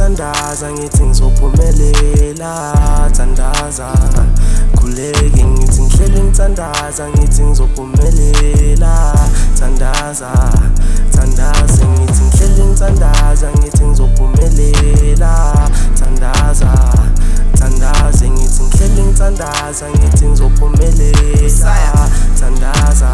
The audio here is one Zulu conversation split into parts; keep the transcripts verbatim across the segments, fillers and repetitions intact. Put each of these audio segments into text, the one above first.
ngithandaza ngithi ngizophumelela thandaza khuleke ngithi ngihleli ngithandaza ngithi ngizophumelela thandaza thandaza ngithi ngihleli ngithandaza ngithi ngizophumelela thandaza thandaza ngithi ngihleli ngithandaza ngithi ngizophumelela thandaza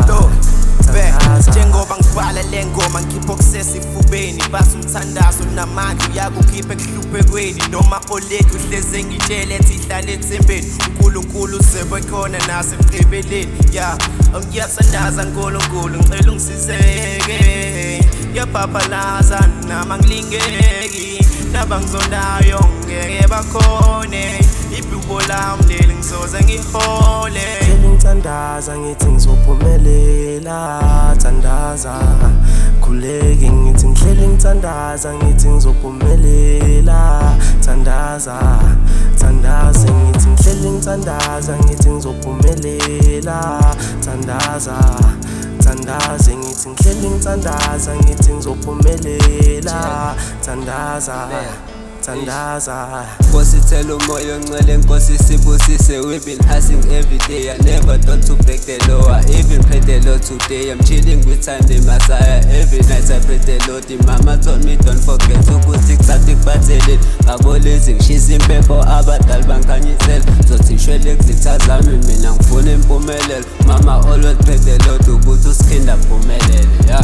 njengoba ngibhala le ngoma ngikhipha okusesifubeni base umthandazo namanje uyakukhipha ekuhluphekweni noma oledi uhleze ngitshela ethi ihlale ethembeni uNkulunkulu usebekhona nasemgqibeleni ya ngiyathandaza nkulunkulu ngicela ungisizeke ngiyabhabhalaza nama ngilingeki nabangizondayo ngeke bakhone ibhubo lami leli ngizoze ngihole ngithandaza ngithi ngizophumelela thandaza khuleke ngithi ngihleli ngithandaza ngithi ngizophumelela thandaza thandaza ngithi ngihleli ngithandaza ngithi ngizophumelela thandaza thandaza ngithi ngihleli ngithandaza ngithi ngizophumelela thandaza thandaza Nkosi thela umoya ongcwele Nkosi sibusise we've been hustling every day I never thought to break the law I even prayed the Lord today I'm chilling with time the Messiah every night I pray the Lord Mama told me don't forget ukuthi kusasa kubatheleni ngabolezi ngishisa impepho abadala bangikhanyisela zothi ngishwele kuzitha zami mina ngifuna impumelelo Mama always pray the Lord ukuthi usikhinda phumelele yeah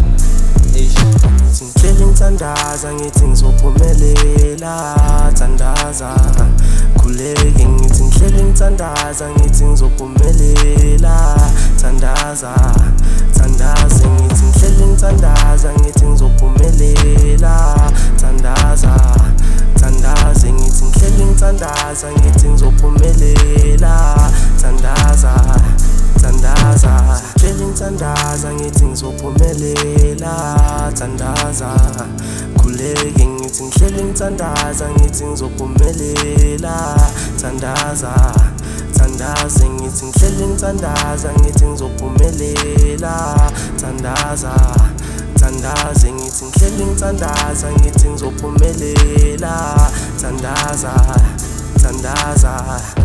ngihleli ngithandaza ngithi ngizophumelela thandaza khuleke ngithi ngihleli ngithandaza ngithi ngizophumelela thandaza thandaza ngithi ngihleli ngithandaza ngithi ngizophumelela thandaza thandaza ngithi ngihleli ngithandaza ngithi ngizophumelela thandaza thandaza ngihleli ngithandaza ngithi ngizophumelela thandaza khuleke ngithi ngihleli ngithandaza ngithi ngizophumelela thandaza thandaza ngithi ngihleli ngithandaza ngithi ngizophumelela thandaza thandaza ngithi ngihleli ngithandaza ngithi ngizophumelela thandaza thandaza